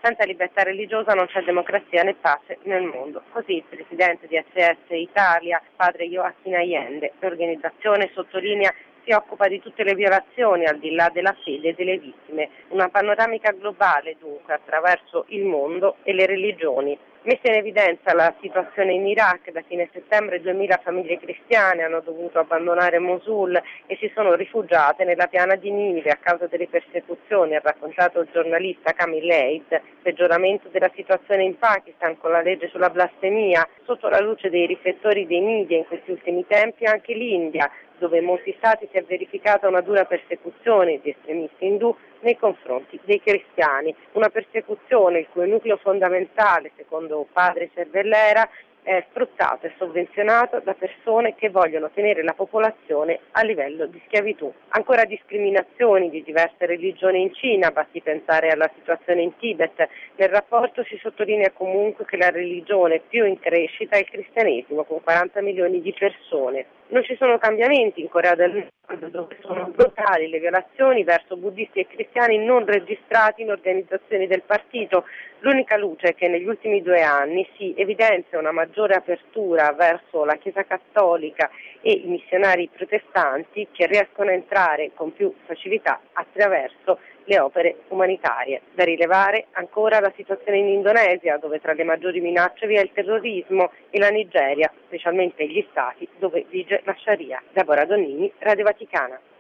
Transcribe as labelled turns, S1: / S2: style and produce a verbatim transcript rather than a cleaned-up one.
S1: Senza libertà religiosa non c'è democrazia né pace nel mondo. Così il presidente di S S Italia, padre Joaquín Allende. L'organizzazione sottolinea si occupa di tutte le violazioni al di là della fede delle vittime. Una panoramica globale dunque attraverso il mondo e le religioni. Messa in evidenza la situazione in Iraq, da fine settembre duemila famiglie cristiane hanno dovuto abbandonare Mosul e si sono rifugiate nella piana di Ninive a causa delle persecuzioni, ha raccontato il giornalista Camille Eid. Peggioramento della situazione in Pakistan con la legge sulla blasfemia. Sotto la luce dei riflettori dei media in questi ultimi tempi anche l'India, dove in molti stati si è verificata una dura persecuzione di estremisti indù nei confronti dei cristiani, una persecuzione il cui nucleo fondamentale, secondo padre Cervellera, è sfruttato e sovvenzionato da persone che vogliono tenere la popolazione a livello di schiavitù. Ancora discriminazioni di diverse religioni in Cina, basti pensare alla situazione in Tibet. Nel rapporto si sottolinea comunque che la religione più in crescita è il cristianesimo, con quaranta milioni di persone. Non ci sono cambiamenti in Corea del Nord, dove sono brutali le violazioni verso buddisti e cristiani non registrati in organizzazioni del partito. L'unica luce è che negli ultimi due anni si evidenzia una maggiore apertura verso la Chiesa cattolica e i missionari protestanti che riescono a entrare con più facilità attraverso le opere umanitarie. Da rilevare ancora la situazione in Indonesia, dove tra le maggiori minacce vi è il terrorismo, e la Nigeria, specialmente gli stati dove vige la Sharia. Deborah Donnini, Radio Vaticana.